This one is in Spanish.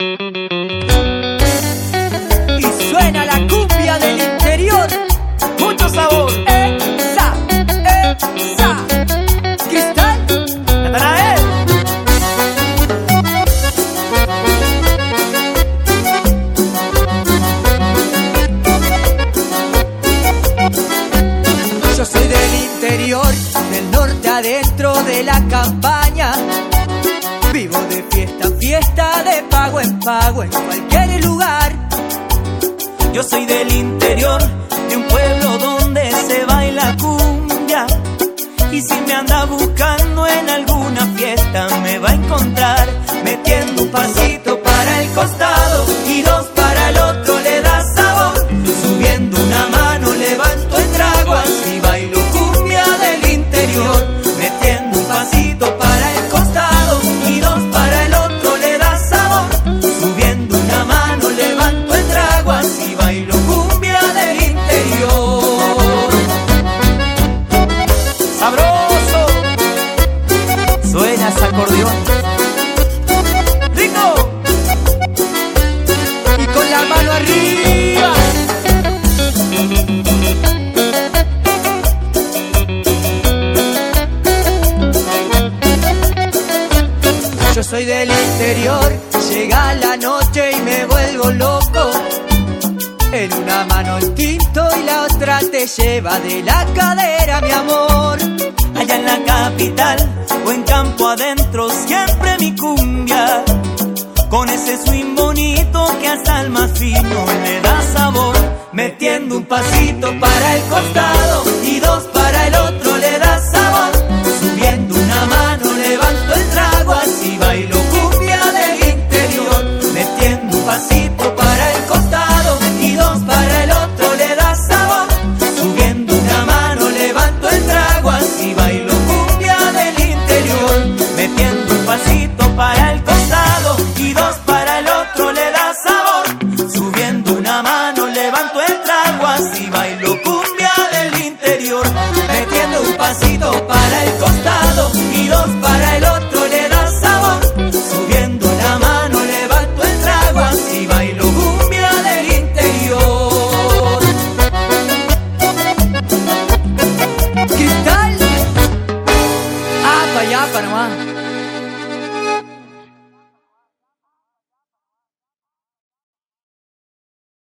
Y suena la cumbia del interior, mucho sabor. Esa, esa, Cristal, Natanael. Yo soy del interior, del norte adentro de la campaña. Vivo de fiesta en fiesta, de pago en pago, en cualquier lugar. Yo soy del interior, de un pueblo donde se baila cumbia. Y si me anda buscando en alguna fiesta, me va a encontrar metiendo un pasito para el costado y dos para el otro, le da sabor. Subiendo una mano, levanto el trago, así bailo cumbia del interior. Metiendo un pasito para el costado y dos para el otro, le da sabor. Subiendo una mano, levanto el trago, así bailo cumbia del interior. Sabroso, suena ese acordeón rico Y con la mano arriba. Yo soy del interior, llega la noche y me vuelvo loco. En una mano el tinto y la otra te lleva de la cadera, mi amor. allá en la capital o en campo adentro, siempre mi cumbia, con ese swing bonito que hasta el más fino le da sabor. Metiendo un pasito para el costado y dos para el otro,